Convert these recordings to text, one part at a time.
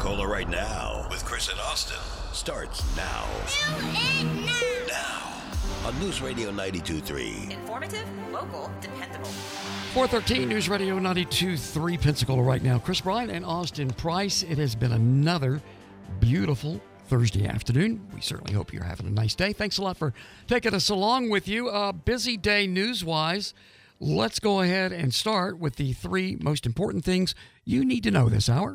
Pensacola right now with Chris and Austin starts now. Now on News Radio 92.3. Informative, local, dependable. 413 News Radio 92.3 Pensacola right now. Chris Bryant and Austin Price. It has been another beautiful Thursday afternoon. We certainly hope you're having a nice day. Thanks a lot for taking us along with you. A busy day news-wise. Let's go ahead and start with the three most important things you need to know this hour.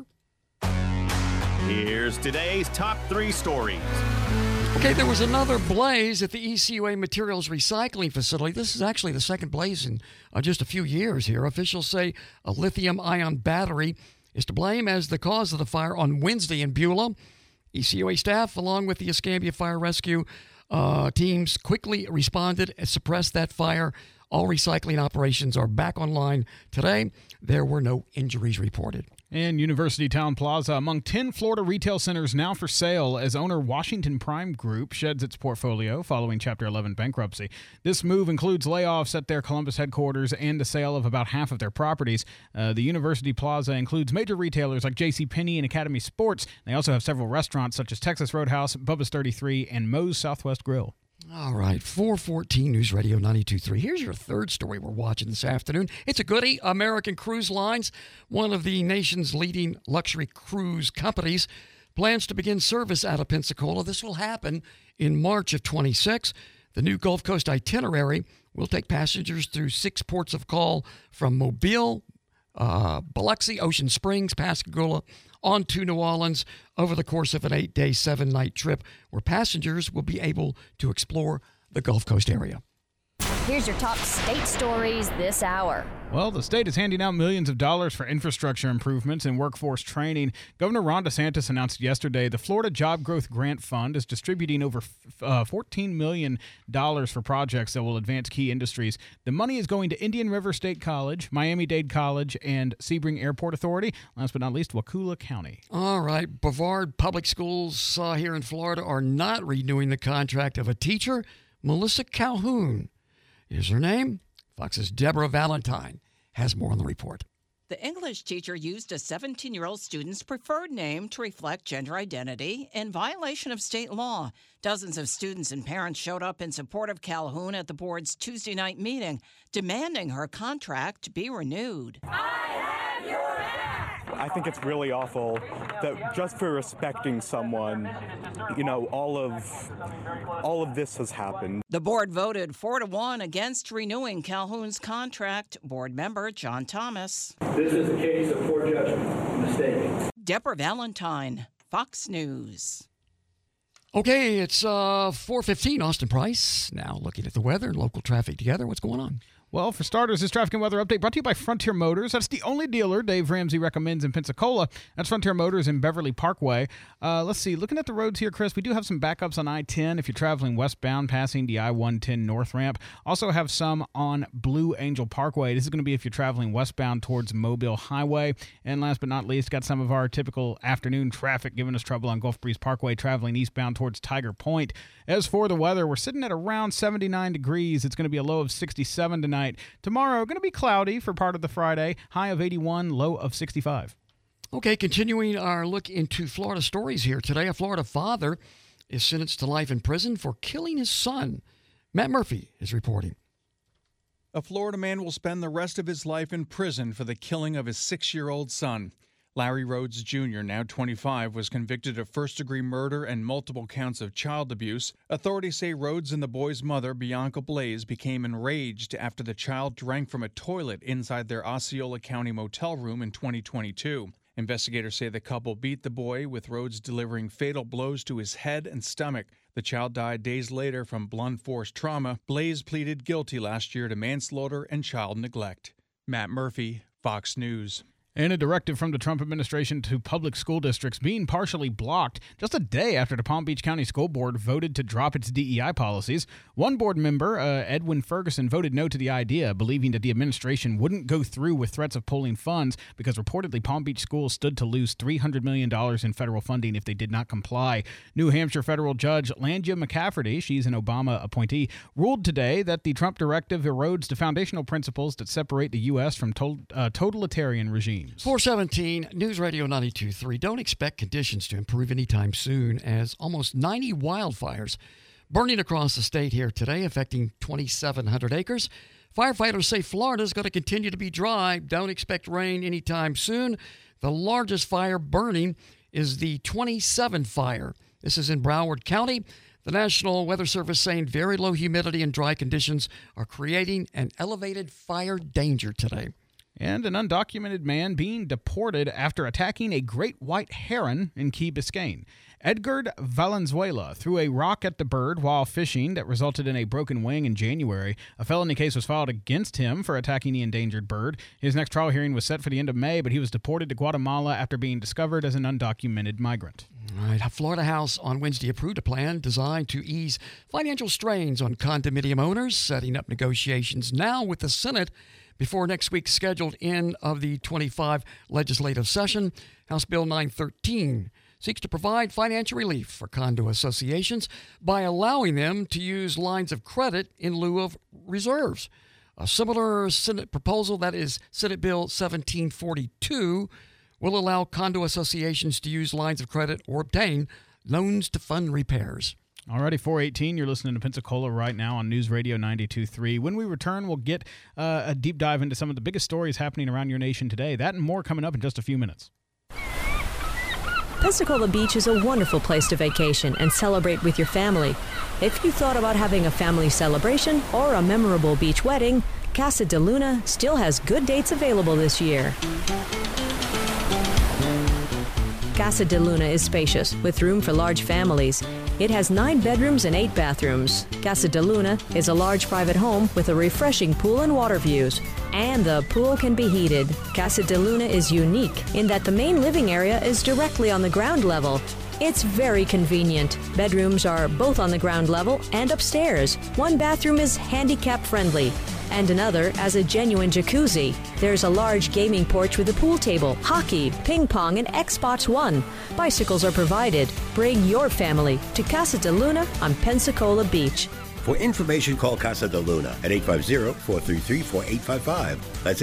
Here's today's top three stories. Okay, there was another blaze at the ECUA Materials Recycling Facility. This is actually the second blaze in just a few years here. Officials say a lithium-ion battery is to blame as the cause of the fire on Wednesday in Beulah. ECUA staff, along with the Escambia Fire Rescue teams, quickly responded and suppressed that fire. All recycling operations are back online today. There were no injuries reported. And University Town Plaza, among 10 Florida retail centers now for sale as owner Washington Prime Group sheds its portfolio following Chapter 11 bankruptcy. This move includes layoffs at their Columbus headquarters and the sale of about half of their properties. The University Plaza includes major retailers like JCPenney and Academy Sports. They also have several restaurants such as Texas Roadhouse, Bubba's 33, and Moe's Southwest Grill. All right, 414 News Radio 92.3. Here's your third story we're watching this afternoon. It's a goodie. American Cruise Lines, one of the nation's leading luxury cruise companies, plans to begin service out of Pensacola. This will happen in March of 26. The new Gulf Coast itinerary will take passengers through 6 ports of call from Mobile, Biloxi, Ocean Springs, Pascagoula, on to New Orleans over the course of an 8-day, 7-night trip where passengers will be able to explore the Gulf Coast area. Here's your top state stories this hour. Well, the state is handing out millions of dollars for infrastructure improvements and workforce training. Governor Ron DeSantis announced yesterday the Florida Job Growth Grant Fund is distributing over $14 million for projects that will advance key industries. The money is going to Indian River State College, Miami-Dade College, and Sebring Airport Authority. Last but not least, Wakulla County. All right. Brevard Public Schools here in Florida are not renewing the contract of a teacher. Melissa Calhoun is her name. Fox's Deborah Valentine has more on the report. The English teacher used a 17-year-old student's preferred name to reflect gender identity in violation of state law. Dozens of students and parents showed up in support of Calhoun at the board's Tuesday night meeting, demanding her contract be renewed. I think it's really awful that just for respecting someone, all of this has happened. The board voted 4-1 against renewing Calhoun's contract. Board member John Thomas. This is a case of poor judgment, mistake. Deborah Valentine, Fox News. Okay, it's 4:15. Austin Price now looking at the weather and local traffic together. What's going on? Well, for starters, this traffic and weather update brought to you by Frontier Motors. That's the only dealer Dave Ramsey recommends in Pensacola. That's Frontier Motors in Beverly Parkway. Let's see. Looking at the roads here, Chris, we do have some backups on I-10 if you're traveling westbound passing the I-110 North Ramp. Also have some on Blue Angel Parkway. This is going to be if you're traveling westbound towards Mobile Highway. And last but not least, got some of our typical afternoon traffic giving us trouble on Gulf Breeze Parkway traveling eastbound towards Tiger Point. As for the weather, we're sitting at around 79 degrees. It's going to be a low of 67 tonight. Tomorrow, going to be cloudy for part of the Friday. High of 81, low of 65. Okay, continuing our look into Florida stories here today. A Florida father is sentenced to life in prison for killing his son. Matt Murphy is reporting. A Florida man will spend the rest of his life in prison for the killing of his 6-year-old son. Larry Rhodes Jr., now 25, was convicted of first-degree murder and multiple counts of child abuse. Authorities say Rhodes and the boy's mother, Bianca Blaze, became enraged after the child drank from a toilet inside their Osceola County motel room in 2022. Investigators say the couple beat the boy, with Rhodes delivering fatal blows to his head and stomach. The child died days later from blunt force trauma. Blaze pleaded guilty last year to manslaughter and child neglect. Matt Murphy, Fox News. And a directive from the Trump administration to public school districts being partially blocked just a day after the Palm Beach County School Board voted to drop its DEI policies. One board member, Edwin Ferguson, voted no to the idea, believing that the administration wouldn't go through with threats of pulling funds because reportedly Palm Beach schools stood to lose $300 million in federal funding if they did not comply. New Hampshire federal judge Langia McCafferty, she's an Obama appointee, ruled today that the Trump directive erodes the foundational principles that separate the U.S. from totalitarian regimes. teams. 417 News Radio 92.3. Don't expect conditions to improve anytime soon, as almost 90 wildfires burning across the state here today, affecting 2,700 acres. Firefighters say Florida is going to continue to be dry. Don't expect rain anytime soon. The largest fire burning is the 27 fire. This is in Broward County. The National Weather Service saying very low humidity and dry conditions are creating an elevated fire danger today. And an undocumented man being deported after attacking a great white heron in Key Biscayne. Edgar Valenzuela threw a rock at the bird while fishing that resulted in a broken wing in January. A felony case was filed against him for attacking the endangered bird. His next trial hearing was set for the end of May, but he was deported to Guatemala after being discovered as an undocumented migrant. All right. Florida House on Wednesday approved a plan designed to ease financial strains on condominium owners, setting up negotiations now with the Senate before next week's scheduled end of the 25 legislative session. House Bill 913 seeks to provide financial relief for condo associations by allowing them to use lines of credit in lieu of reserves. A similar Senate proposal, that is Senate Bill 1742, will allow condo associations to use lines of credit or obtain loans to fund repairs. Alrighty, 418, you're listening to Pensacola right now on News Radio 92.3. When we return, we'll get a deep dive into some of the biggest stories happening around your nation today. That and more coming up in just a few minutes. Pensacola Beach is a wonderful place to vacation and celebrate with your family. If you thought about having a family celebration or a memorable beach wedding, Casa de Luna still has good dates available this year. Casa de Luna is spacious, with room for large families. It has 9 bedrooms and 8 bathrooms. Casa de Luna is a large private home with a refreshing pool and water views. And the pool can be heated. Casa de Luna is unique in that the main living area is directly on the ground level. It's very convenient. Bedrooms are both on the ground level and upstairs. One bathroom is handicap friendly, and another has a genuine jacuzzi. There's a large gaming porch with a pool table, hockey, ping pong, and Xbox One. Bicycles are provided. Bring your family to Casa de Luna on Pensacola Beach. For information, call Casa de Luna at 850-433-4855. That's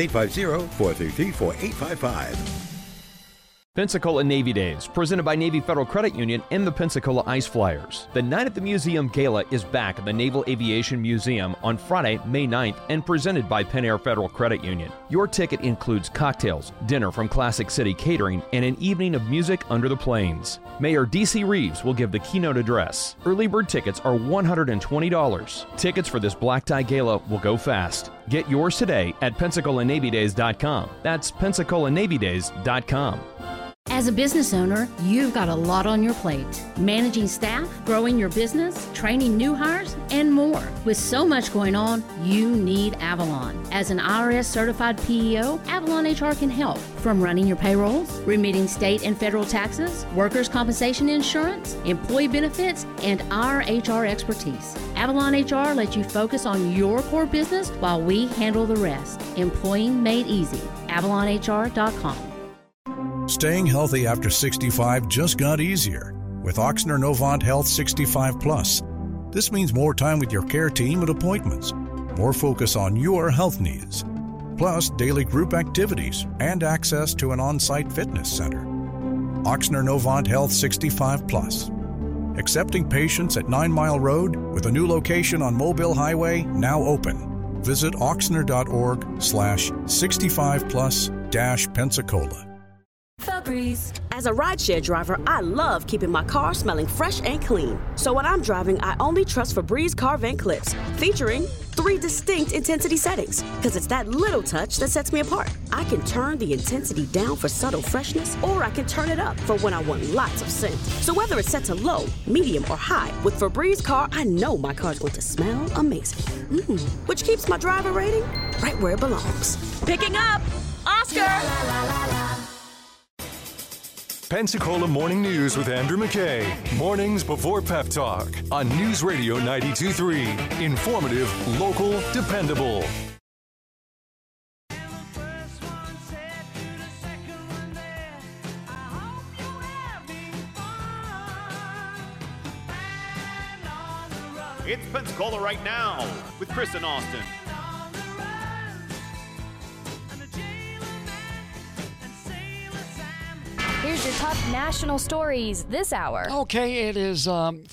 850-433-4855. Pensacola Navy Days, presented by Navy Federal Credit Union and the Pensacola Ice Flyers. The Night at the Museum Gala is back at the Naval Aviation Museum on Friday, May 9th, and presented by Penn Air Federal Credit Union. Your ticket includes cocktails, dinner from Classic City Catering, and an evening of music under the planes. Mayor D.C. Reeves will give the keynote address. Early bird tickets are $120. Tickets for this black tie gala will go fast. Get yours today at PensacolaNavyDays.com. That's PensacolaNavyDays.com. As a business owner, you've got a lot on your plate. Managing staff, growing your business, training new hires, and more. With so much going on, you need Avalon. As an IRS certified PEO, Avalon HR can help. From running your payrolls, remitting state and federal taxes, workers' compensation insurance, employee benefits, and our HR expertise. Avalon HR lets you focus on your core business while we handle the rest. Employing made easy. AvalonHR.com. Staying healthy after 65 just got easier with Ochsner Novant Health 65 Plus. This means more time with your care team at appointments, more focus on your health needs, plus daily group activities and access to an on-site fitness center. Ochsner Novant Health 65 Plus. Accepting patients at 9 Mile Road with a new location on Mobile Highway now open. Visit Ochsner.org/65plus-Pensacola. Febreze. As a rideshare driver, I love keeping my car smelling fresh and clean. So when I'm driving, I only trust Febreze car vent clips, featuring 3 distinct intensity settings, because it's that little touch that sets me apart. I can turn the intensity down for subtle freshness, or I can turn it up for when I want lots of scent. So whether it's set to low, medium, or high, with Febreze car, I know my car's going to smell amazing. Which keeps my driver rating right where it belongs. Picking up Oscar! Pensacola Morning News with Andrew McKay. Mornings before Pep Talk on News Radio 92.3. Informative, local, dependable. It's Pensacola right now with Chris and Austin. Here's your top national stories this hour. Okay, it is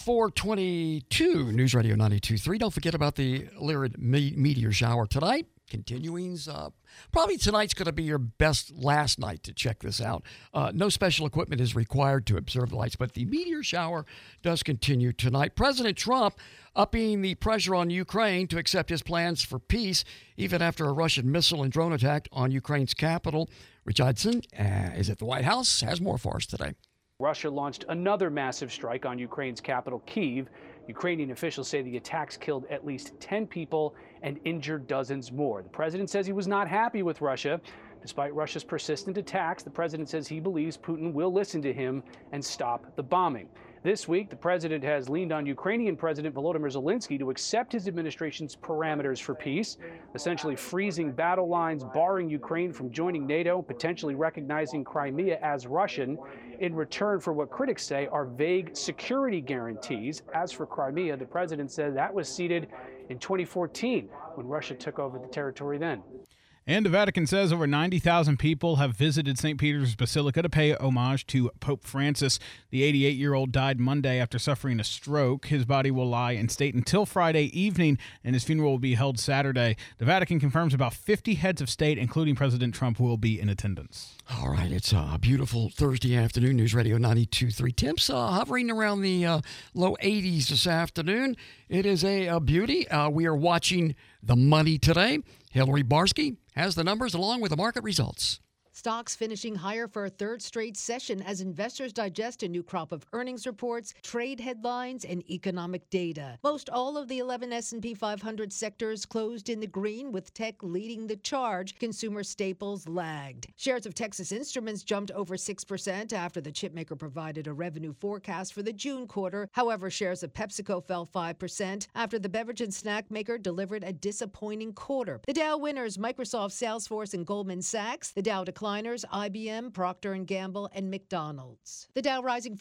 4:22, News Radio 92.3. Don't forget about the Lyrid meteor shower tonight. Continuing's probably tonight's going to be your best last night to check this out. No special equipment is required to observe the lights, but the meteor shower does continue tonight. President Trump upping the pressure on Ukraine to accept his plans for peace, even after a Russian missile and drone attack on Ukraine's capital. Rich Hudson is at the White House, has more for us today. Russia launched another massive strike on Ukraine's capital, Kyiv. Ukrainian officials say the attacks killed at least 10 people and injured dozens more. The president says he was not happy with Russia. Despite Russia's persistent attacks, the president says he believes Putin will listen to him and stop the bombing. This week, the president has leaned on Ukrainian President Volodymyr Zelensky to accept his administration's parameters for peace, essentially freezing battle lines, barring Ukraine from joining NATO, potentially recognizing Crimea as Russian, in return for what critics say are vague security guarantees. As for Crimea, the president said that was ceded in 2014 when Russia took over the territory then. And the Vatican says over 90,000 people have visited St. Peter's Basilica to pay homage to Pope Francis. The 88-year-old died Monday after suffering a stroke. His body will lie in state until Friday evening, and his funeral will be held Saturday. The Vatican confirms about 50 heads of state, including President Trump, will be in attendance. All right, it's a beautiful Thursday afternoon. News Radio 92.3. Temps hovering around the low 80s this afternoon. It is a beauty. We are watching the money today. Hillary Barsky has the numbers along with the market results. Stocks finishing higher for a third straight session as investors digest a new crop of earnings reports, trade headlines, and economic data. Most all of the 11 S&P 500 sectors closed in the green, with tech leading the charge. Consumer staples lagged. Shares of Texas Instruments jumped over 6% after the chipmaker provided a revenue forecast for the June quarter. However, shares of PepsiCo fell 5% after the beverage and snack maker delivered a disappointing quarter. The Dow winners, Microsoft, Salesforce, and Goldman Sachs. The Dow decliners, IBM, Procter & Gamble, and McDonald's. The Dow rising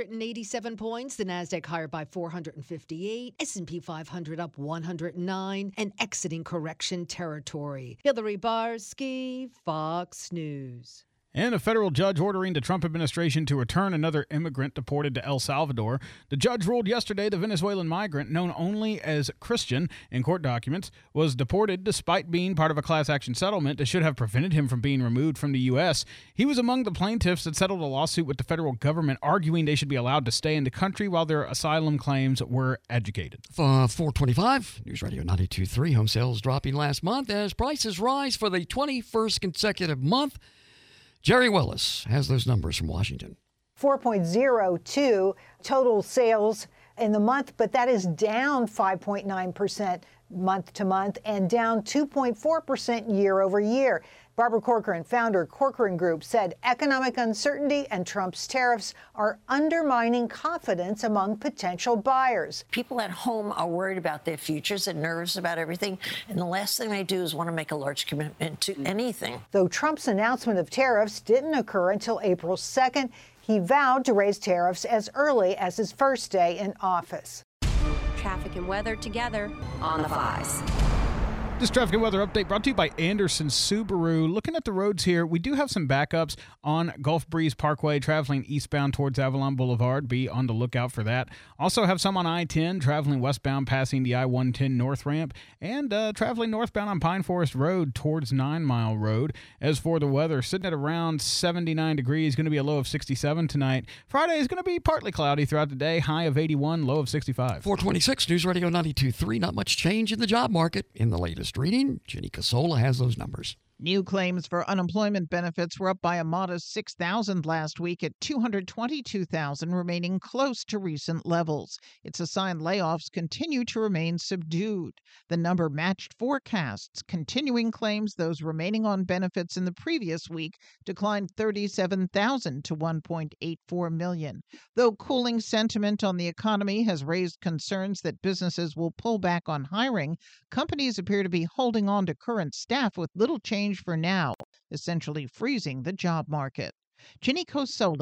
487 points, the Nasdaq higher by 458, S&P 500 up 109, and exiting correction territory. Hillary Barsky, Fox News. And a federal judge ordering the Trump administration to return another immigrant deported to El Salvador. The judge ruled yesterday the Venezuelan migrant, known only as Christian in court documents, was deported despite being part of a class action settlement that should have prevented him from being removed from the U.S. He was among the plaintiffs that settled a lawsuit with the federal government, arguing they should be allowed to stay in the country while their asylum claims were adjudicated. 4:25, News Radio 92.3. Home sales dropping last month as prices rise for the 21st consecutive month. Jerry Willis has those numbers from Washington. 4.02 total sales in the month, but that is down 5.9% month to month and down 2.4% year over year. Barbara Corcoran, founder Corcoran Group, said economic uncertainty and Trump's tariffs are undermining confidence among potential buyers. People at home are worried about their futures and nervous about everything, and the last thing they do is want to make a large commitment to anything. Though Trump's announcement of tariffs didn't occur until April 2nd, he vowed to raise tariffs as early as his first day in office. Traffic and weather together on the 5s. This traffic and weather update brought to you by Anderson Subaru. Looking at the roads here, we do have some backups on Gulf Breeze Parkway traveling eastbound towards Avalon Boulevard. Be on the lookout for that. Also have some on I-10 traveling westbound passing the I-110 North Ramp and traveling northbound on Pine Forest Road towards 9 Mile Road. As for the weather, sitting at around 79 degrees, going to be a low of 67 tonight. Friday is going to be partly cloudy throughout the day, high of 81, low of 65. 4:26, News Radio 92.3. Not much change in the job market in the latest reading. Ginny Casola has those numbers. New claims for unemployment benefits were up by a modest 6,000 last week at 222,000, remaining close to recent levels. It's a sign layoffs continue to remain subdued. The number matched forecasts. Continuing claims, those remaining on benefits in the previous week, declined 37,000 to 1.84 million. Though cooling sentiment on the economy has raised concerns that businesses will pull back on hiring, companies appear to be holding on to current staff with little change for now, essentially freezing the job market. Ginny Cosola,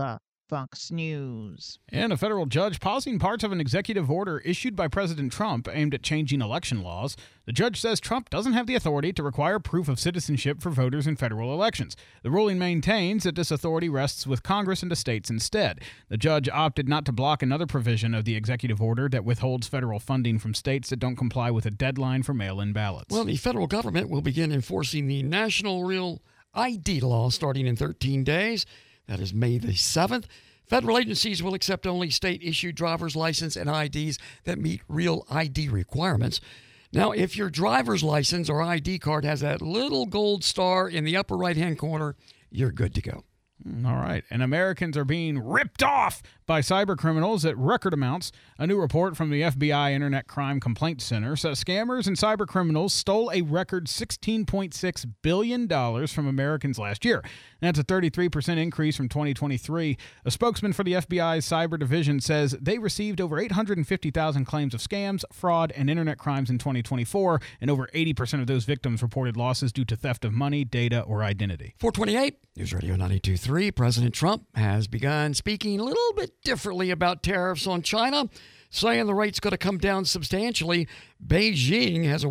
Fox News. And a federal judge pausing parts of an executive order issued by President Trump aimed at changing election laws. The judge says Trump doesn't have the authority to require proof of citizenship for voters in federal elections. The ruling maintains that this authority rests with Congress and the states instead. The judge opted not to block another provision of the executive order that withholds federal funding from states that don't comply with a deadline for mail-in ballots. Well, the federal government will begin enforcing the National Real ID law starting in 13 days. That is May the 7th. Federal agencies will accept only state-issued driver's license and IDs that meet real ID requirements. Now, if your driver's license or ID card has that little gold star in the upper right-hand corner, you're good to go. All right. And Americans are being ripped off by cyber criminals at record amounts. A new report from the FBI Internet Crime Complaint Center says scammers and cyber criminals stole a record $16.6 billion from Americans last year. That's a 33% increase from 2023. A spokesman for the FBI's cyber division says they received over 850,000 claims of scams, fraud, and internet crimes in 2024, and over 80% of those victims reported losses due to theft of money, data, or identity. 428, News Radio 92.3. President Trump has begun speaking a little bit differently about tariffs on China, saying the rate's going to come down substantially. Beijing has a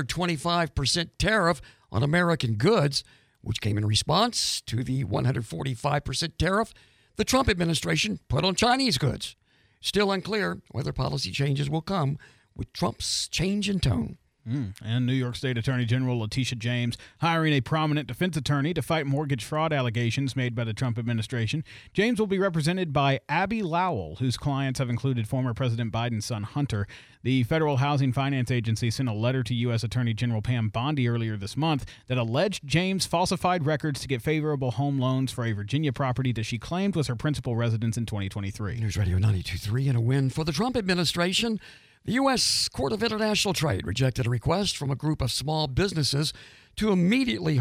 125% tariff on American goods, which came in response to the 145% tariff the Trump administration put on Chinese goods. Still unclear whether policy changes will come with Trump's change in tone. And New York State Attorney General Letitia James hiring a prominent defense attorney to fight mortgage fraud allegations made by the Trump administration. James will be represented by Abby Lowell, whose clients have included former President Biden's son Hunter. The Federal Housing Finance Agency sent a letter to U.S. Attorney General Pam Bondi earlier this month that alleged James falsified records to get favorable home loans for a Virginia property that she claimed was her principal residence in 2023. News Radio 92.3 and a win for the Trump administration. The U.S. Court of International Trade rejected a request from a group of small businesses to immediately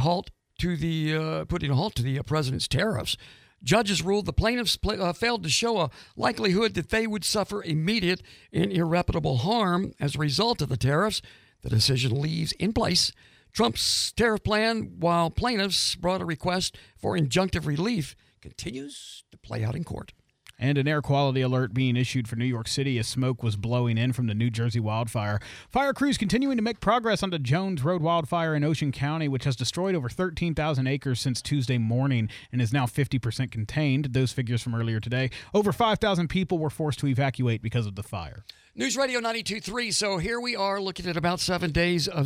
putting a halt to the president's tariffs. Judges ruled the plaintiffs failed to show a likelihood that they would suffer immediate and irreparable harm as a result of the tariffs. The decision leaves in place Trump's tariff plan, while plaintiffs brought a request for injunctive relief continues to play out in court. And an air quality alert being issued for New York City as smoke was blowing in from the New Jersey wildfire. Fire crews continuing to make progress on the Jones Road wildfire in Ocean County, which has destroyed over 13,000 acres since Tuesday morning and is now 50% contained. Those figures from earlier today. Over 5,000 people were forced to evacuate because of the fire. News Radio 92.3. So here we are looking at about 7 days of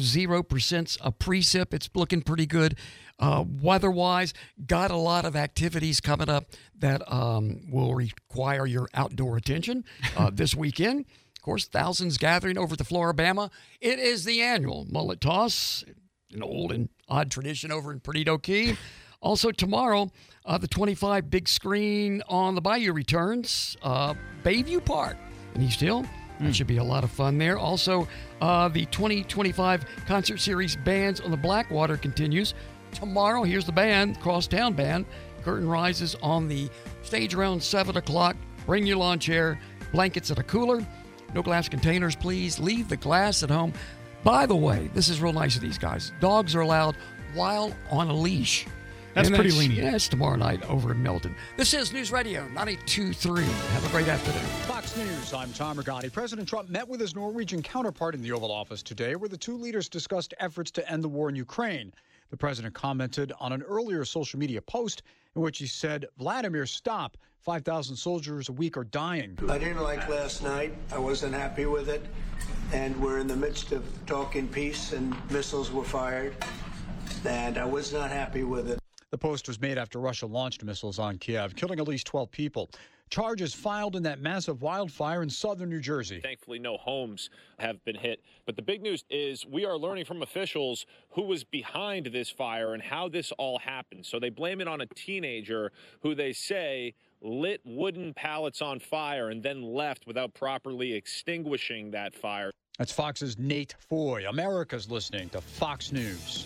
0% of precip. It's looking pretty good. Weather-wise, got a lot of activities coming up that will require your outdoor attention this weekend. Of course, thousands gathering over the Floribama. It is the annual mullet toss, an old and odd tradition over in Perdido Key. Also tomorrow, the 25 big screen on the Bayou returns, Bayview Park in East Hill. That should be a lot of fun there. Also, the 2025 concert series Bands on the Blackwater continues. Tomorrow, here's the band, Crosstown Band. Curtain rises on the stage around 7 o'clock. Bring your lawn chair, blankets, and a cooler. No glass containers, please. Leave the glass at home. By the way, this is real nice of these guys. Dogs are allowed while on a leash. That's pretty lenient. Yeah, it's tomorrow night over in Milton. This is News Radio 92.3. Have a great afternoon. Fox News, I'm Tom Rigotti. President Trump met with his Norwegian counterpart in the Oval Office today, where the two leaders discussed efforts to end the war in Ukraine. The president commented on an earlier social media post in which he said, Vladimir, stop. 5,000 soldiers a week are dying. I didn't like last night. I wasn't happy with it. And we're in the midst of talking peace, and missiles were fired. And I was not happy with it. The post was made after Russia launched missiles on Kiev, killing at least 12 people. Charges filed in that massive wildfire in southern New Jersey. Thankfully, no homes have been hit. But the big news is we are learning from officials who was behind this fire and how this all happened. So they blame it on a teenager who they say lit wooden pallets on fire and then left without properly extinguishing that fire. That's Fox's Nate Foy. America's listening to Fox News.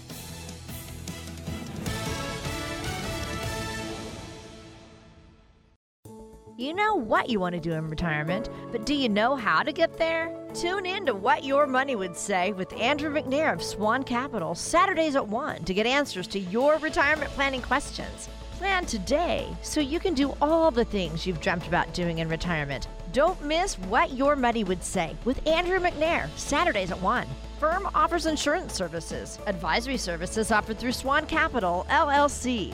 You know what you want to do in retirement, but do you know how to get there? Tune in to What Your Money Would Say with Andrew McNair of Swan Capital, Saturdays at 1 to get answers to your retirement planning questions. Plan today so you can do all the things you've dreamt about doing in retirement. Don't miss What Your Money Would Say with Andrew McNair, Saturdays at 1. Firm offers insurance services. Advisory services offered through Swan Capital, LLC.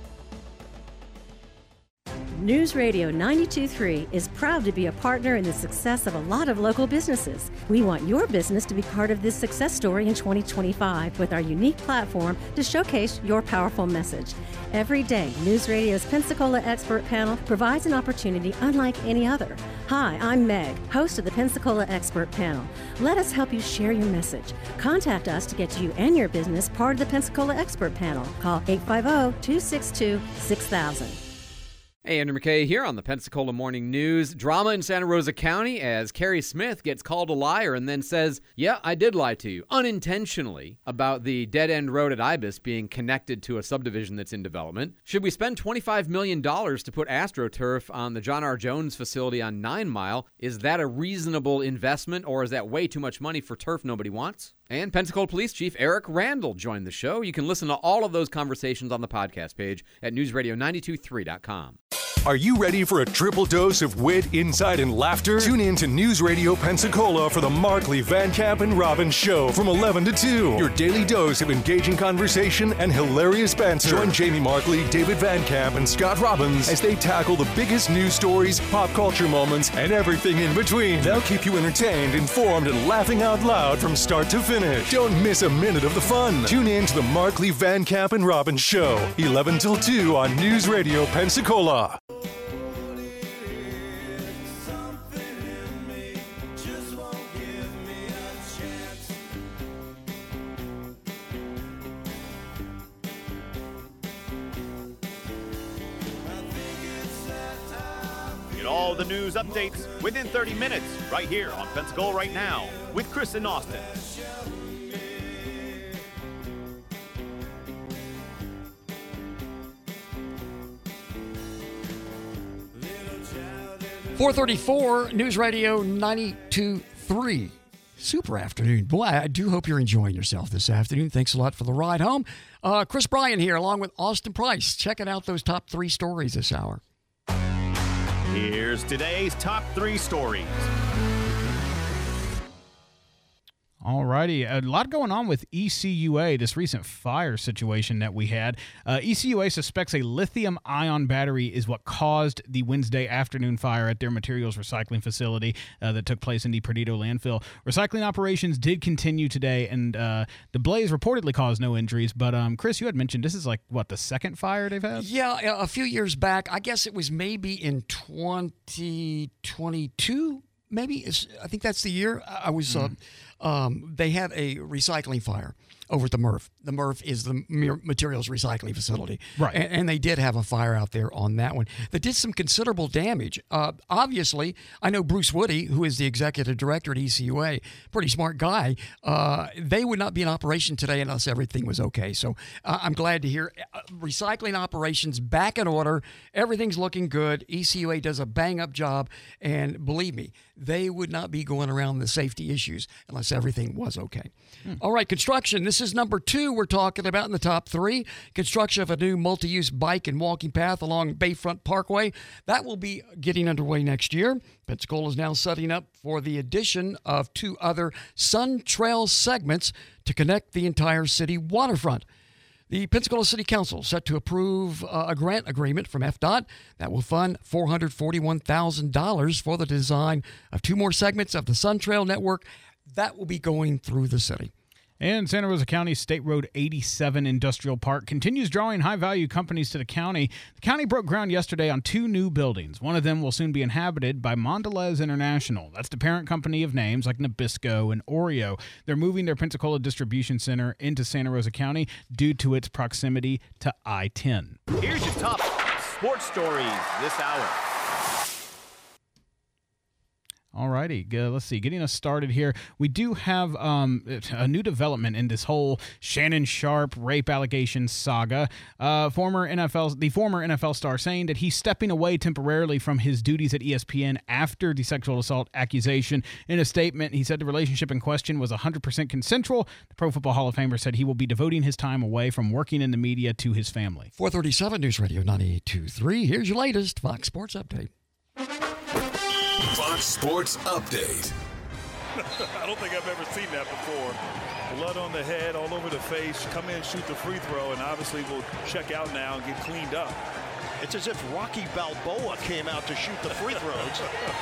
News Radio 92.3 is proud to be a partner in the success of a lot of local businesses. We want your business to be part of this success story in 2025 with our unique platform to showcase your powerful message. Every day, News Radio's Pensacola Expert Panel provides an opportunity unlike any other. Hi, I'm Meg, host of the Pensacola Expert Panel. Let us help you share your message. Contact us to get you and your business part of the Pensacola Expert Panel. Call 850-262-6000. Hey, Andrew McKay here on the Pensacola Morning News. Drama in Santa Rosa County as Carrie Smith gets called a liar and then says, yeah, I did lie to you, unintentionally, about the dead-end road at Ibis being connected to a subdivision that's in development. Should we spend $25 million to put AstroTurf on the John R. Jones facility on 9 Mile? Is that a reasonable investment, or is that way too much money for turf nobody wants? And Pensacola Police Chief Eric Randall joined the show. You can listen to all of those conversations on the podcast page at newsradio923.com. Are you ready for a triple dose of wit, insight, and laughter? Tune in to News Radio Pensacola for the Markley, Van Camp, and Robbins Show from 11 to 2. Your daily dose of engaging conversation and hilarious banter. Join Jamie Markley, David Van Camp, and Scott Robbins as they tackle the biggest news stories, pop culture moments, and everything in between. They'll keep you entertained, informed, and laughing out loud from start to finish. Don't miss a minute of the fun. Tune in to the Markley, Van Camp, and Robbins Show, 11 till 2 on News Radio Pensacola. All the news updates within 30 minutes right here on Pensacola Right Now with Chris and Austin. .434 News Radio 92.3. Super afternoon. Boy, I do hope you're enjoying yourself this afternoon. Thanks a lot for the ride home. Chris Bryan here along with Austin Price. Checking out those top 3 stories this hour. Here's today's top 3 stories. All righty. A lot going on with ECUA, this recent fire situation that we had. ECUA suspects a lithium-ion battery is what caused the Wednesday afternoon fire at their materials recycling facility that took place in the Perdido landfill. Recycling operations did continue today, and the blaze reportedly caused no injuries. But, Chris, you had mentioned this is like, what, the second fire they've had? Yeah, a few years back. I guess it was maybe in 2022, maybe. I think that's the year. I was... they had a recycling fire over at the MRF. The MRF is the materials recycling facility. Right. And they did have a fire out there on that one that did some considerable damage. Obviously, I know Bruce Woody, who is the executive director at ECUA, pretty smart guy. They would not be in operation today unless everything was okay. So I'm glad to hear recycling operations back in order. Everything's looking good. ECUA does a bang-up job. And believe me, they would not be going around the safety issues unless everything was okay. All right, construction. This is number 2 we're talking about in the top 3. Construction of a new multi-use bike and walking path along Bayfront Parkway. That will be getting underway next year. Pensacola is now setting up for the addition of 2 other Sun Trail segments to connect the entire city waterfront. The Pensacola City Council set to approve a grant agreement from FDOT that will fund $441,000 for the design of 2 more segments of the Sun Trail network that will be going through the city. And Santa Rosa County's State Road 87 Industrial Park continues drawing high-value companies to the county. The county broke ground yesterday on 2 new buildings. One of them will soon be inhabited by Mondelez International. That's the parent company of names like Nabisco and Oreo. They're moving their Pensacola distribution center into Santa Rosa County due to its proximity to I-10. Here's your top sports stories this hour. All righty. Let's see. Getting us started here, we do have a new development in this whole Shannon Sharpe rape allegations saga. The former NFL star saying that he's stepping away temporarily from his duties at ESPN after the sexual assault accusation. In a statement, he said the relationship in question was 100% consensual. The Pro Football Hall of Famer said he will be devoting his time away from working in the media to his family. 437 News Radio 98.23. Here's your latest Fox Sports Update. Fox Sports Update. I don't think I've ever seen that before. Blood on the head, all over the face, come in, shoot the free throw, and obviously will check out now and get cleaned up. It's as if Rocky Balboa came out to shoot the free throws.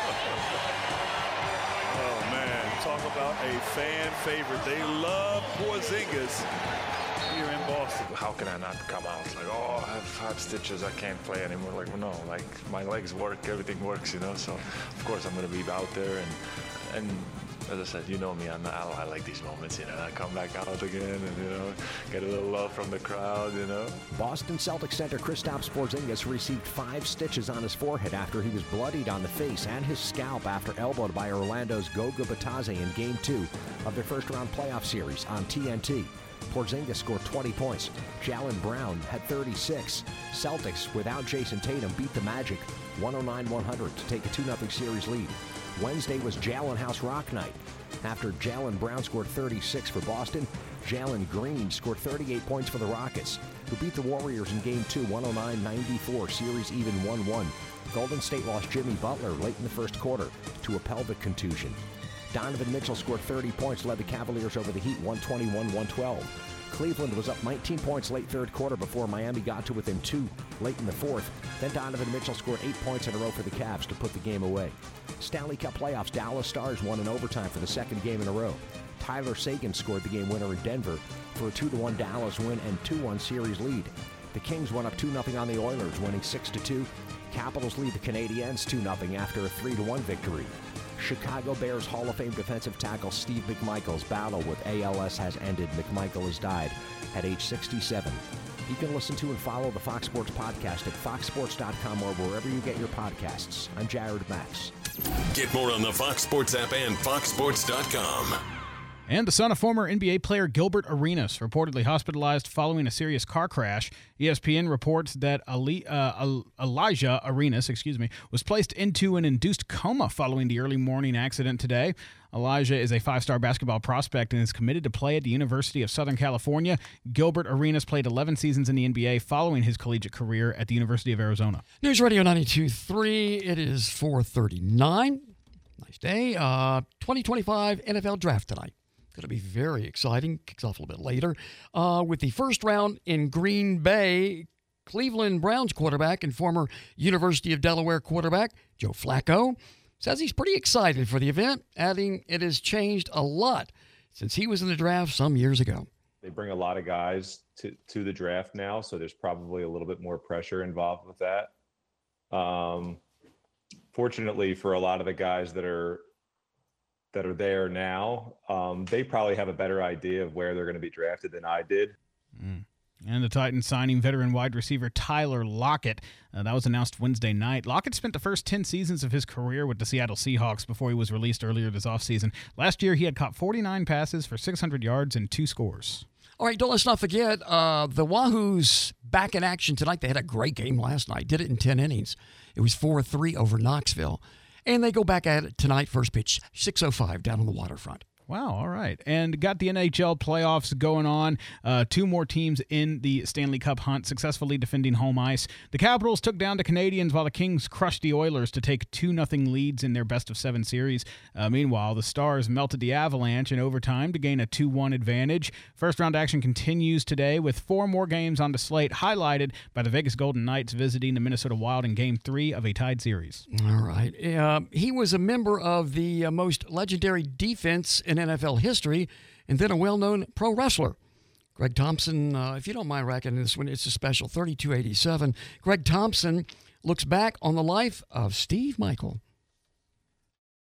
Oh, man. Talk about a fan favorite. They love Porzingis here in Boston. How can I not come out? Like, oh, I have 5 stitches, I can't play anymore. Like, well, no, like my legs work, everything works, you know. So of course I'm going to be out there, and as I said, you know me, I like these moments, you know. I come back out again and, you know, get a little love from the crowd, you know. Boston Celtics center Kristaps Porzingis received 5 stitches on his forehead after he was bloodied on the face and his scalp after elbowed by Orlando's Goga Bitadze in Game 2 of their first-round playoff series on TNT. Porzingis scored 20 points. Jaylen Brown had 36. Celtics, without Jason Tatum, beat the Magic 109-100 to take a 2-0 series lead. Wednesday was Jalen House Rock Night. After Jaylen Brown scored 36 for Boston, Jalen Green scored 38 points for the Rockets, who beat the Warriors in Game 2, 109-94, series even 1-1. Golden State lost Jimmy Butler late in the first quarter to a pelvic contusion. Donovan Mitchell scored 30 points, led the Cavaliers over the Heat 121-112. Cleveland was up 19 points late third quarter before Miami got to within 2 late in the fourth. Then Donovan Mitchell scored 8 points in a row for the Cavs to put the game away. Stanley Cup playoffs, Dallas Stars won in overtime for the second game in a row. Tyler Seguin scored the game winner in Denver for a 2-1 Dallas win and 2-1 series lead. The Kings went up 2-0 on the Oilers, winning 6-2. Capitals lead the Canadiens 2-0 after a 3-1 victory. Chicago Bears Hall of Fame defensive tackle Steve McMichael's battle with ALS has ended. McMichael has died at age 67. You can listen to and follow the Fox Sports Podcast at foxsports.com or wherever you get your podcasts. I'm Jared Max. Get more on the Fox Sports app and foxsports.com. And the son of former NBA player Gilbert Arenas, reportedly hospitalized following a serious car crash. ESPN reports that Elijah Arenas, was placed into an induced coma following the early morning accident today. Elijah is a 5-star basketball prospect and is committed to play at the University of Southern California. Gilbert Arenas played 11 seasons in the NBA following his collegiate career at the University of Arizona. News Radio 92.3. It is 4:39. Nice day. 2025 NFL Draft tonight. Going to be very exciting. Kicks off a little bit later with the first round in Green Bay. Cleveland Browns quarterback and former University of Delaware quarterback Joe Flacco says he's pretty excited for the event, adding it has changed a lot since he was in the draft some years ago. They bring a lot of guys to the draft now, so there's probably a little bit more pressure involved with that. Fortunately for a lot of the guys that are there now, they probably have a better idea of where they're going to be drafted than I did. And the Titans signing veteran wide receiver Tyler Lockett. That was announced Wednesday night. Lockett spent the first 10 seasons of his career with the Seattle Seahawks before he was released earlier this offseason. Last year, he had caught 49 passes for 600 yards and 2 scores. All right, let's not forget, the Wahoos back in action tonight. They had a great game last night. Did it in 10 innings. It was 4-3 over Knoxville. And they go back at it tonight, first pitch, 6:05 down on the waterfront. Wow, all right. And got the NHL playoffs going on. 2 more teams in the Stanley Cup hunt, successfully defending home ice. The Capitals took down the Canadiens while the Kings crushed the Oilers to take 2-0 leads in their best-of-7 series. Meanwhile, the Stars melted the Avalanche in overtime to gain a 2-1 advantage. First-round action continues today with 4 more games on the slate, highlighted by the Vegas Golden Knights visiting the Minnesota Wild in Game 3 of a tied series. All right. He was a member of the most legendary defense in NFL history, and then a well-known pro wrestler. Greg Thompson, if you don't mind racking this one, it's a special 3287. Greg Thompson looks back on the life of Steve Michael.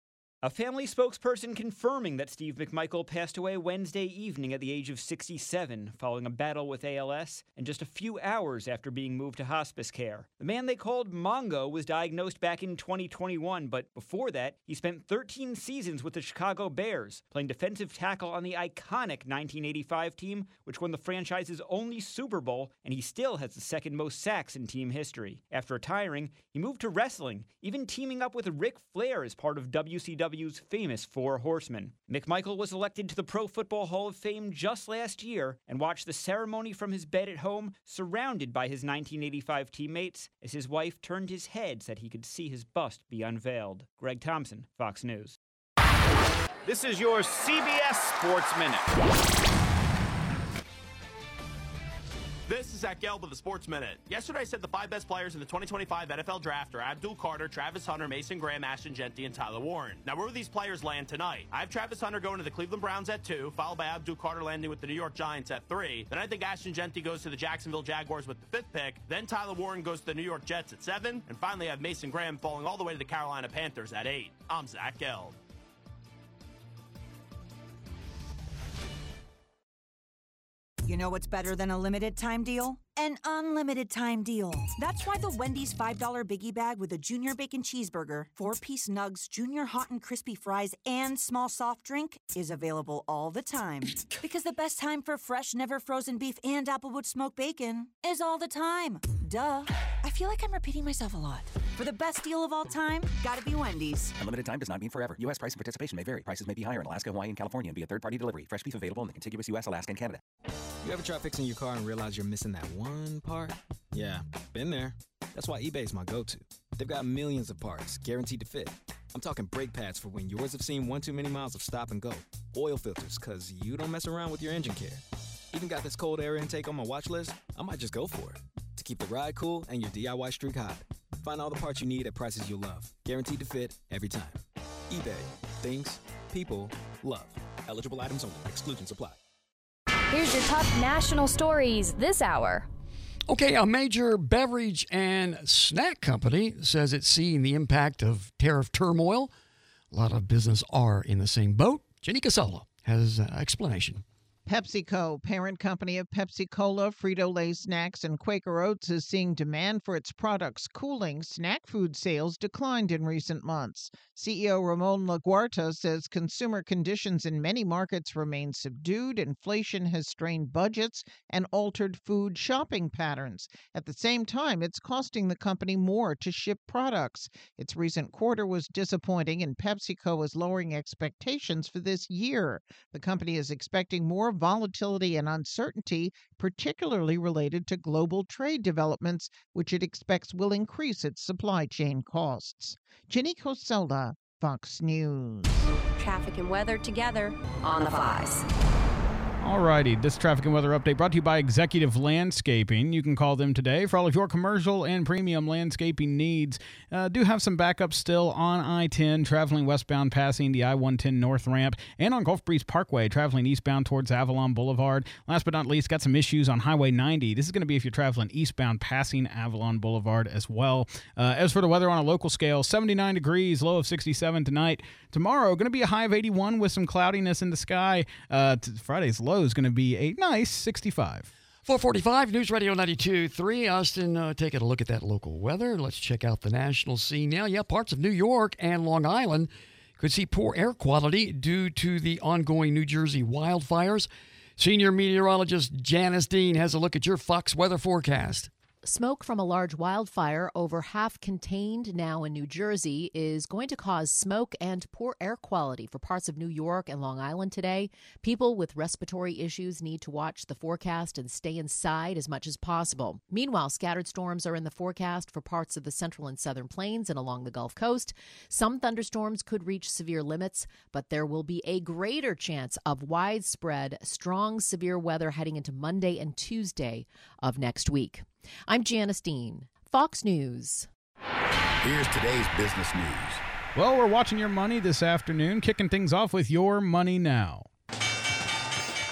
A family spokesperson confirming that Steve McMichael passed away Wednesday evening at the age of 67 following a battle with ALS and just a few hours after being moved to hospice care. The man they called Mongo was diagnosed back in 2021, but before that, he spent 13 seasons with the Chicago Bears, playing defensive tackle on the iconic 1985 team, which won the franchise's only Super Bowl, and he still has the second most sacks in team history. After retiring, he moved to wrestling, even teaming up with Ric Flair as part of WCW's famous Four Horsemen. McMichael was elected to the Pro Football Hall of Fame just last year and watched the ceremony from his bed at home, surrounded by his 1985 teammates, as his wife turned his head so that he could see his bust be unveiled. Greg Thompson, Fox News. This is your CBS Sports Minute. This is Zach Gelb with the Sports Minute. Yesterday I said the 5 best players in the 2025 NFL Draft are Abdul Carter, Travis Hunter, Mason Graham, Ashton Jeanty, and Tyler Warren. Now, where will these players land tonight? I have Travis Hunter going to the Cleveland Browns at 2, followed by Abdul Carter landing with the New York Giants at 3. Then I think Ashton Jeanty goes to the Jacksonville Jaguars with the 5th pick. Then Tyler Warren goes to the New York Jets at 7. And finally, I have Mason Graham falling all the way to the Carolina Panthers at 8. I'm Zach Gelb. You know what's better than a limited time deal? An unlimited time deal. That's why the Wendy's $5 Biggie Bag with a Junior Bacon Cheeseburger, 4-piece nugs, Junior Hot and Crispy Fries, and small soft drink is available all the time. Because the best time for fresh, never frozen beef and Applewood smoked bacon is all the time. Duh. I feel like I'm repeating myself a lot. For the best deal of all time, gotta be Wendy's. Unlimited time does not mean forever. U.S. price and participation may vary. Prices may be higher in Alaska, Hawaii, and California and via third-party delivery. Fresh beef available in the contiguous U.S., Alaska, and Canada. You ever try fixing your car and realize you're missing that one part? Yeah, been there. That's why eBay's my go-to. They've got millions of parts, guaranteed to fit. I'm talking brake pads for when yours have seen one too many miles of stop and go. Oil filters, because you don't mess around with your engine care. Even got this cold air intake on my watch list. I might just go for it. To keep the ride cool and your DIY streak hot. Find all the parts you need at prices you'll love. Guaranteed to fit every time. eBay. Things. People. Love. Eligible items only. Exclusions apply. Here's your top national stories this hour. Okay, a major beverage and snack company says it's seeing the impact of tariff turmoil. A lot of business are in the same boat. Jenny Casella has an explanation. PepsiCo, parent company of Pepsi-Cola, Frito-Lay Snacks, and Quaker Oats, is seeing demand for its products cooling. Snack food sales declined in recent months. CEO Ramon Laguarta says consumer conditions in many markets remain subdued. Inflation has strained budgets and altered food shopping patterns. At the same time, it's costing the company more to ship products. Its recent quarter was disappointing, and PepsiCo is lowering expectations for this year. The company is expecting more volatility and uncertainty, particularly related to global trade developments, which it expects will increase its supply chain costs. Jenny Cosella, Fox News. Traffic and weather together on the 5s. Alrighty, this traffic and weather update brought to you by Executive Landscaping. You can call them today for all of your commercial and premium landscaping needs. Do have some backups still on I-10, traveling westbound passing the I-110 North Ramp, and on Gulf Breeze Parkway, traveling eastbound towards Avalon Boulevard. Last but not least, got some issues on Highway 90. This is going to be if you're traveling eastbound passing Avalon Boulevard as well. As for the weather on a local scale, 79 degrees, low of 67 tonight. Tomorrow, going to be a high of 81 with some cloudiness in the sky. Friday's low is going to be a nice 65. 445 News Radio 92.3. Austin, taking a look at that local weather. Let's check out the national scene now. Yeah, parts of New York and Long Island could see poor air quality due to the ongoing New Jersey wildfires. Senior meteorologist Janice Dean has a look at your Fox weather forecast. Smoke from a large wildfire, over half contained now in New Jersey, is going to cause smoke and poor air quality for parts of New York and Long Island today. People with respiratory issues need to watch the forecast and stay inside as much as possible. Meanwhile, scattered storms are in the forecast for parts of the central and southern plains and along the Gulf Coast. Some thunderstorms could reach severe limits, but there will be a greater chance of widespread, strong, severe weather heading into Monday and Tuesday of next week. I'm Janice Dean, Fox News. Here's today's business news. Well, we're watching your money this afternoon, kicking things off with Your Money Now.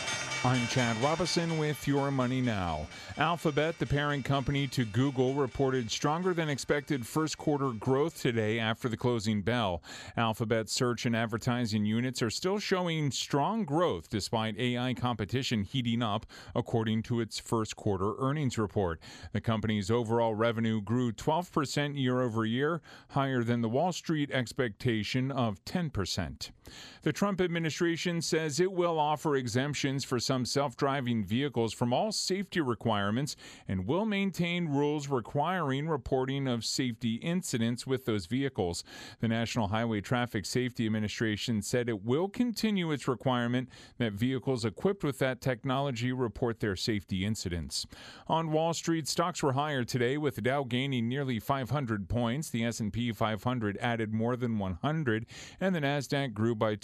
I'm Chad Robison with Your Money Now. Alphabet, the parent company to Google, reported stronger than expected first quarter growth today after the closing bell. Alphabet's search and advertising units are still showing strong growth despite AI competition heating up, according to its first quarter earnings report. The company's overall revenue grew 12% year over year, higher than the Wall Street expectation of 10%. The Trump administration says it will offer exemptions for some self-driving vehicles from all safety requirements and will maintain rules requiring reporting of safety incidents with those vehicles. The National Highway Traffic Safety Administration said it will continue its requirement that vehicles equipped with that technology report their safety incidents. On Wall Street, stocks were higher today, with the Dow gaining nearly 500 points. The S&P 500 added more than 100, and the Nasdaq grew by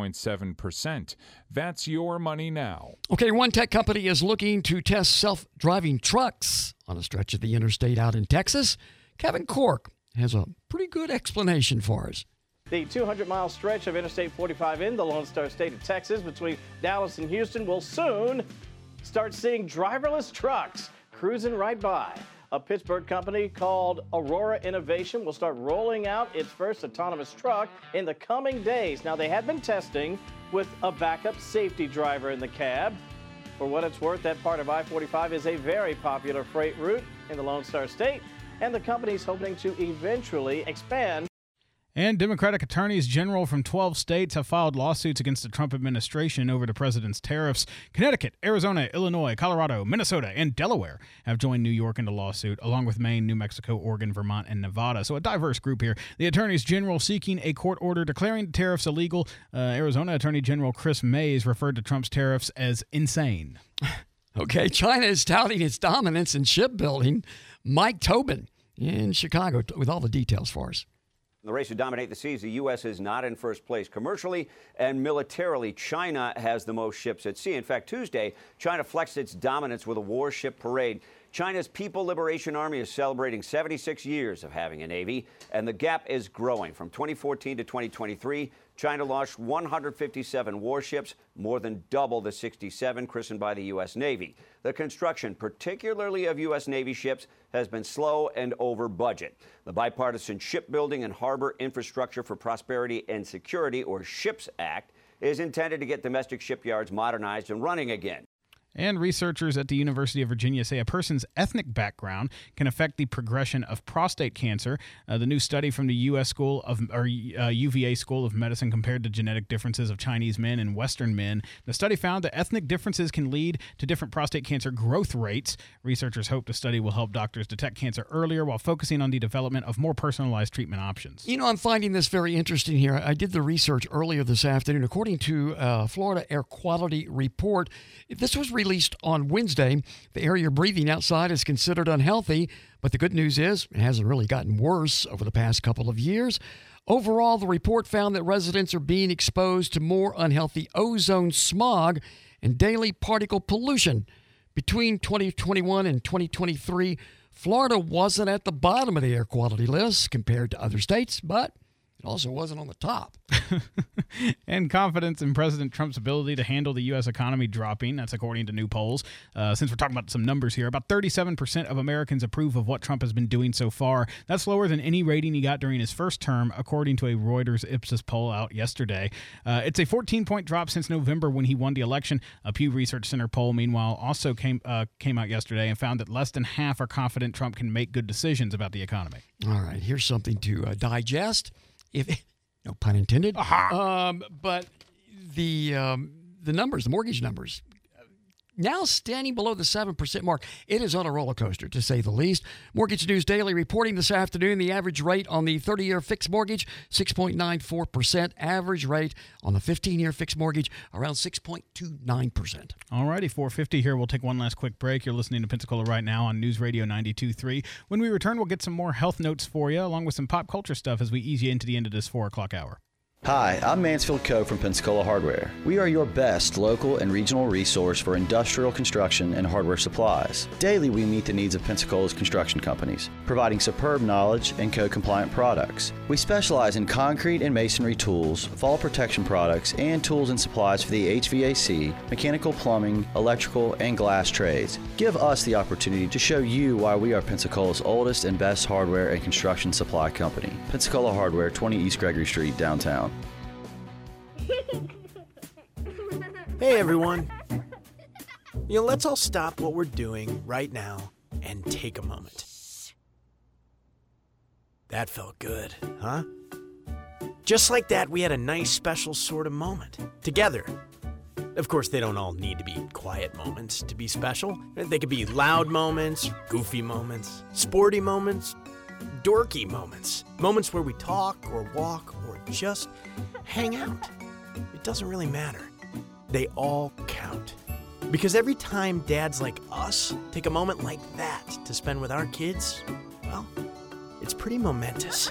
2.7%. That's Your Money Now. Okay, one tech company is looking to test self-driving trucks on a stretch of the interstate out in Texas. Kevin Cork has a pretty good explanation for us. The 200-mile stretch of Interstate 45 in the Lone Star State of Texas between Dallas and Houston will soon start seeing driverless trucks cruising right by. A Pittsburgh company called Aurora Innovation will start rolling out its first autonomous truck in the coming days. Now, they had been testing with a backup safety driver in the cab. For what it's worth, that part of I-45 is a very popular freight route in the Lone Star State, and the company's hoping to eventually expand. And Democratic attorneys general from 12 states have filed lawsuits against the Trump administration over the president's tariffs. Connecticut, Arizona, Illinois, Colorado, Minnesota, and Delaware have joined New York in the lawsuit, along with Maine, New Mexico, Oregon, Vermont, and Nevada. So a diverse group here. The attorneys general seeking a court order declaring the tariffs illegal. Arizona Attorney General Chris Mays referred to Trump's tariffs as insane. Okay, China is touting its dominance in shipbuilding. Mike Tobin in Chicago with all the details for us. In the race to dominate the seas, the U.S. is not in first place commercially and militarily. China has the most ships at sea. In fact, Tuesday, China flexed its dominance with a warship parade. China's People Liberation Army is celebrating 76 years of having a navy, and the gap is growing. From 2014 to 2023, China launched 157 warships, more than double the 67 christened by the U.S. Navy. The construction, particularly of U.S. Navy ships, has been slow and over budget. The Bipartisan Shipbuilding and Harbor Infrastructure for Prosperity and Security, or SHIPS Act, is intended to get domestic shipyards modernized and running again. And researchers at the University of Virginia say a person's ethnic background can affect the progression of prostate cancer. The new study from the UVA School of Medicine compared the genetic differences of Chinese men and Western men. The study found that ethnic differences can lead to different prostate cancer growth rates. Researchers hope the study will help doctors detect cancer earlier while focusing on the development of more personalized treatment options. You know, I'm finding this very interesting here. I did the research earlier this afternoon. According to Florida Air Quality Report, this was released on Wednesday. The air you're breathing outside is considered unhealthy, but the good news is it hasn't really gotten worse over the past couple of years. Overall, the report found that residents are being exposed to more unhealthy ozone smog and daily particle pollution. Between 2021 and 2023, Florida wasn't at the bottom of the air quality list compared to other states, but it also wasn't on the top. And confidence in President Trump's ability to handle the U.S. economy dropping. That's according to new polls. Since we're talking about some numbers here, about 37% of Americans approve of what Trump has been doing so far. That's lower than any rating he got during his first term, according to a Reuters Ipsos poll out yesterday. It's a 14-point drop since November when he won the election. A Pew Research Center poll, meanwhile, also came out yesterday and found that less than half are confident Trump can make good decisions about the economy. All right, here's something to digest. If no pun intended. But the numbers, the mortgage numbers, now standing below the 7% mark. It is on a roller coaster, to say the least. Mortgage News Daily reporting this afternoon the average rate on the 30-year fixed mortgage, 6.94%. Average rate on the 15-year fixed mortgage, around 6.29%. All righty, 4:50 here. We'll take one last quick break. You're listening to Pensacola right now on News Radio 92.3. When we return, we'll get some more health notes for you, along with some pop culture stuff as we ease you into the end of this 4 o'clock hour. Hi, I'm Mansfield Coe from Pensacola Hardware. We are your best local and regional resource for industrial construction and hardware supplies. Daily, we meet the needs of Pensacola's construction companies, providing superb knowledge and code-compliant products. We specialize in concrete and masonry tools, fall protection products, and tools and supplies for the HVAC, mechanical, plumbing, electrical, and glass trades. Give us the opportunity to show you why we are Pensacola's oldest and best hardware and construction supply company. Pensacola Hardware, 20 East Gregory Street, downtown. Hey everyone. Let's all stop what we're doing right now and take a moment. That felt good, huh? Just like that, we had a nice special sort of moment together. Of course, they don't all need to be quiet moments to be special. They could be loud moments, goofy moments, sporty moments, dorky moments. Moments where we talk or walk or just hang out. It doesn't really matter. They all count. Because every time dads like us take a moment like that to spend with our kids, well, it's pretty momentous.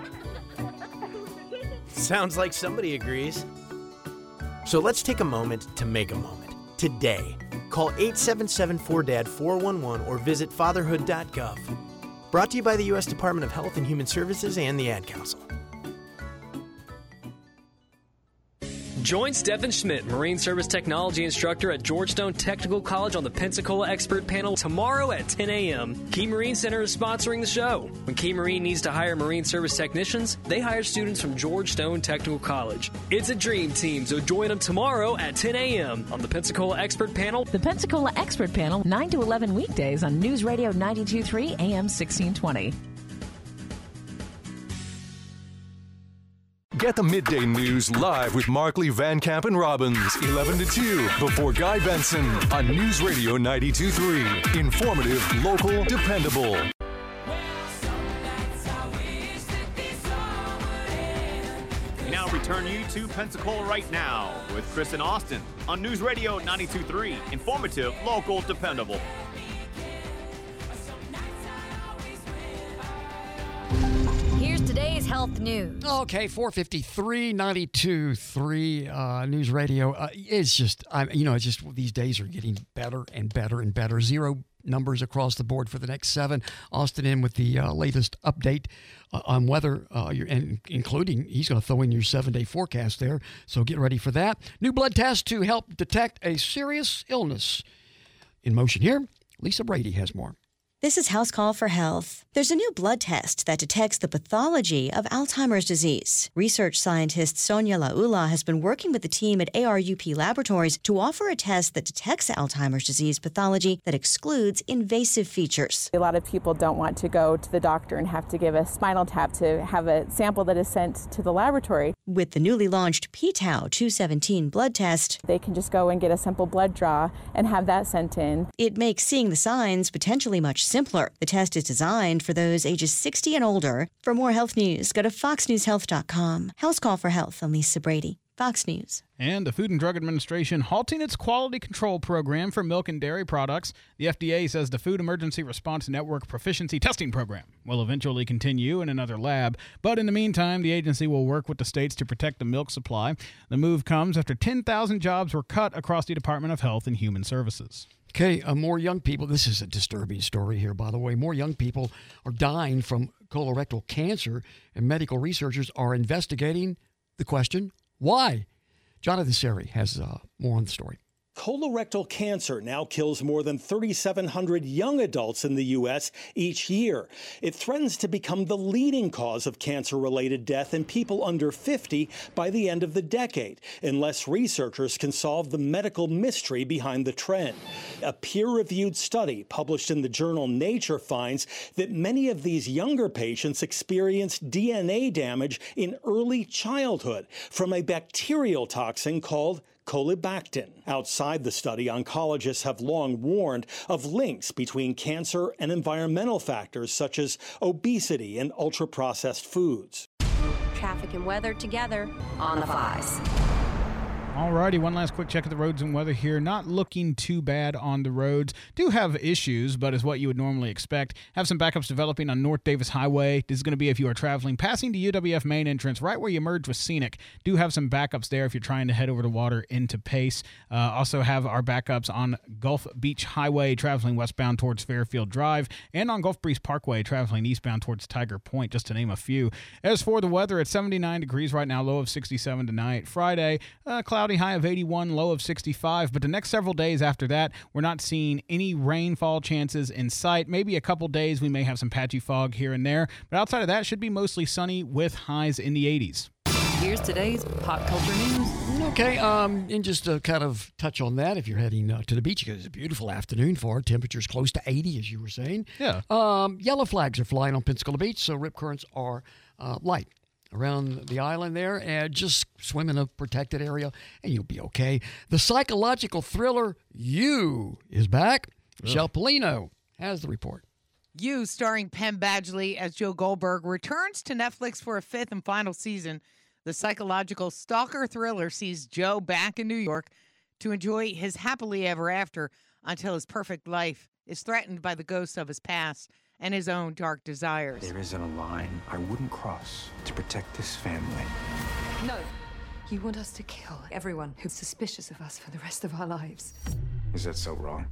Sounds like somebody agrees. So let's take a moment to make a moment. Today, call 877-4DAD-411 or visit fatherhood.gov. Brought to you by the U.S. Department of Health and Human Services and the Ad Council. Join Stephen Schmidt, Marine Service Technology Instructor at Georgetown Technical College on the Pensacola Expert Panel tomorrow at 10 a.m. Key Marine Center is sponsoring the show. When Key Marine needs to hire Marine Service technicians, they hire students from Georgetown Technical College. It's a dream team, so join them tomorrow at 10 a.m. on the Pensacola Expert Panel. The Pensacola Expert Panel, 9 to 11 weekdays on News Radio 92.3 AM 1620. Get the midday news live with Markley, Van Camp, and Robbins, 11 to 2, before Guy Benson on News Radio 92.3. Informative, local, dependable. We now return you to Pensacola Right Now with Chris and Austin on News Radio 92.3. Informative, local, dependable. Here's today's health news. Okay, 453, 92.3 News Radio. It's just, it's just these days are getting better and better and better. Zero numbers across the board for the next 7. Austin in with the latest update on weather, and including he's going to throw in your 7-day forecast there. So get ready for that. New blood test to help detect a serious illness in motion here. Lisa Brady has more. This is House Call for Health. There's a new blood test that detects the pathology of Alzheimer's disease. Research scientist Sonia Laula has been working with the team at ARUP Laboratories to offer a test that detects Alzheimer's disease pathology that excludes invasive features. A lot of people don't want to go to the doctor and have to give a spinal tap to have a sample that is sent to the laboratory. With the newly launched p-Tau 217 blood test, they can just go and get a simple blood draw and have that sent in. It makes seeing the signs potentially much simpler. The test is designed for those ages 60 and older. For more health news, go to foxnewshealth.com. House Call for Health. I'm Lisa Brady, Fox News. And the Food and Drug Administration halting its quality control program for milk and dairy products. The FDA says the Food Emergency Response Network Proficiency Testing Program will eventually continue in another lab. But in the meantime, the agency will work with the states to protect the milk supply. The move comes after 10,000 jobs were cut across the Department of Health and Human Services. Okay, more young people. This is a disturbing story here, by the way. More young people are dying from colorectal cancer, and medical researchers are investigating the question, why? Jonathan Seri has more on the story. Colorectal cancer now kills more than 3,700 young adults in the U.S. each year. It threatens to become the leading cause of cancer-related death in people under 50 by the end of the decade, unless researchers can solve the medical mystery behind the trend. A peer-reviewed study published in the journal Nature finds that many of these younger patients experienced DNA damage in early childhood from a bacterial toxin called Colibactin. Outside the study, oncologists have long warned of links between cancer and environmental factors such as obesity and ultra-processed foods. Traffic and weather together on the 5s. Alrighty, one last quick check of the roads and weather here. Not looking too bad on the roads. Do have issues, but is what you would normally expect. Have some backups developing on North Davis Highway. This is going to be if you are traveling passing the UWF main entrance, right where you merge with Scenic. Do have some backups there if you're trying to head over the water into Pace. Also have our backups on Gulf Beach Highway, traveling westbound towards Fairfield Drive, and on Gulf Breeze Parkway, traveling eastbound towards Tiger Point, just to name a few. As for the weather, it's 79 degrees right now, low of 67 tonight. Friday, cloudy, high of 81, low of 65, but the next several days after that, we're not seeing any rainfall chances in sight. Maybe a couple days we may have some patchy fog here and there, but outside of that, should be mostly sunny with highs in the 80s. Here's today's pop culture news. Okay, and just to kind of touch on that, if you're heading to the beach, because it's a beautiful afternoon for temperatures close to 80, as you were saying. Yeah. Yellow flags are flying on Pensacola Beach, so rip currents are light around the island there, and just swim in a protected area, and you'll be okay. The psychological thriller You is back. Michelle Polino has the report. You, starring Penn Badgley as Joe Goldberg, returns to Netflix for a fifth and final season. The psychological stalker thriller sees Joe back in New York to enjoy his happily ever after until his perfect life is threatened by the ghosts of his past and his own dark desires. There isn't a line I wouldn't cross to protect this family. No. You want us to kill everyone who's suspicious of us for the rest of our lives. Is that so wrong?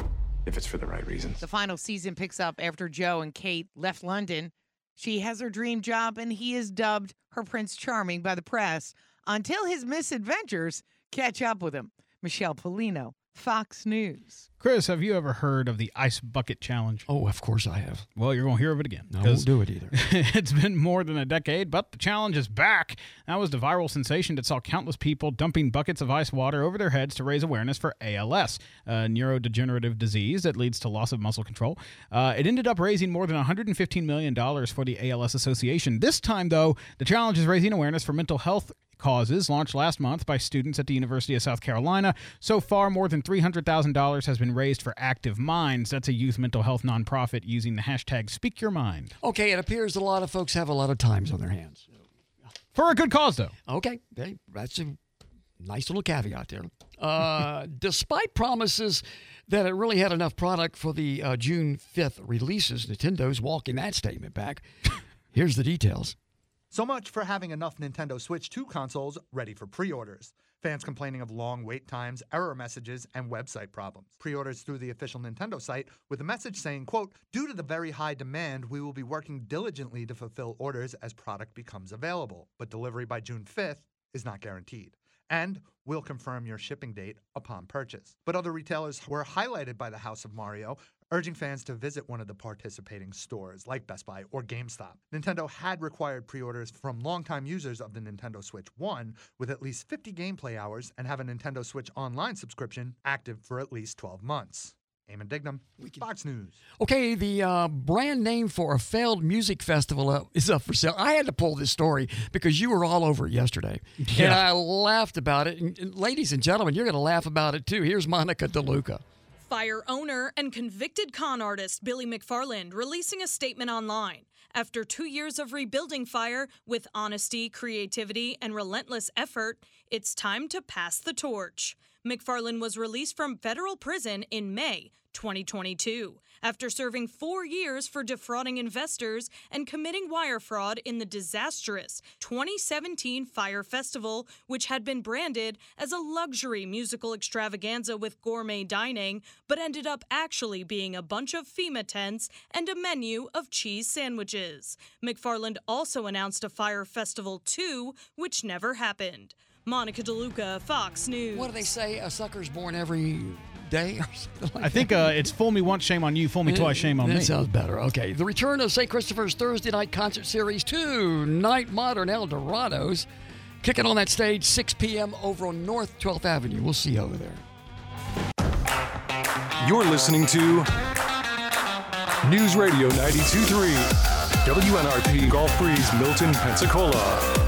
If it's for the right reasons. The final season picks up after Joe and Kate left London. She has her dream job, and he is dubbed her Prince Charming by the press until his misadventures catch up with him. Michelle Polino, Fox News. Chris, have you ever heard of the Ice Bucket Challenge? Oh, of course I have. Well, you're going to hear of it again. I won't do it either. It's been more than a decade, but the challenge is back. That was the viral sensation that saw countless people dumping buckets of ice water over their heads to raise awareness for ALS, a neurodegenerative disease that leads to loss of muscle control. It ended up raising more than $115 million for the ALS Association. This time, though, the challenge is raising awareness for mental health causes, launched last month by students at the University of South Carolina. So far, more than $300,000 has been raised for Active Minds. That's a youth mental health nonprofit using the hashtag *SpeakYourMind. Okay, it appears a lot of folks have a lot of times on their hands. For a good cause, though. Okay, that's a nice little caveat there. Despite promises that it really had enough product for the June 5th releases, Nintendo's walking that statement back. Here's the details. So much for having enough Nintendo Switch 2 consoles ready for pre-orders. Fans complaining of long wait times, error messages, and website problems. Pre-orders through the official Nintendo site with a message saying, quote, "Due to the very high demand, we will be working diligently to fulfill orders as product becomes available. But delivery by June 5th is not guaranteed. And we'll confirm your shipping date upon purchase." But other retailers were highlighted by the House of Mario, urging fans to visit one of the participating stores like Best Buy or GameStop. Nintendo had required pre-orders from longtime users of the Nintendo Switch 1 with at least 50 gameplay hours and have a Nintendo Switch Online subscription active for at least 12 months. Eamon Dignam, Fox News. Okay, the brand name for a failed music festival is up for sale. I had to pull this story because you were all over it yesterday. Yeah. And I laughed about it. And ladies and gentlemen, you're going to laugh about it too. Here's Monica DeLuca. Fire owner and convicted con artist Billy McFarland releasing a statement online. After 2 years of rebuilding Fire with honesty, creativity, and relentless effort, it's time to pass the torch. McFarland was released from federal prison in May 2022 after serving 4 years for defrauding investors and committing wire fraud in the disastrous 2017 Fire Festival, which had been branded as a luxury musical extravaganza with gourmet dining, but ended up actually being a bunch of FEMA tents and a menu of cheese sandwiches. McFarland also announced a Fire Festival 2, which never happened. Monica DeLuca, Fox News. What do they say? A sucker's born every day or something like I think it's fool me once, shame on you. Fool me twice, shame on me. That sounds better. Okay. The return of St. Christopher's Thursday night concert series 2, Night Modern Eldorados, kicking on that stage 6 p.m. over on North 12th Avenue. We'll see you over there. You're listening to News Radio 92.3, WNRP Gulf Breeze, Milton, Pensacola.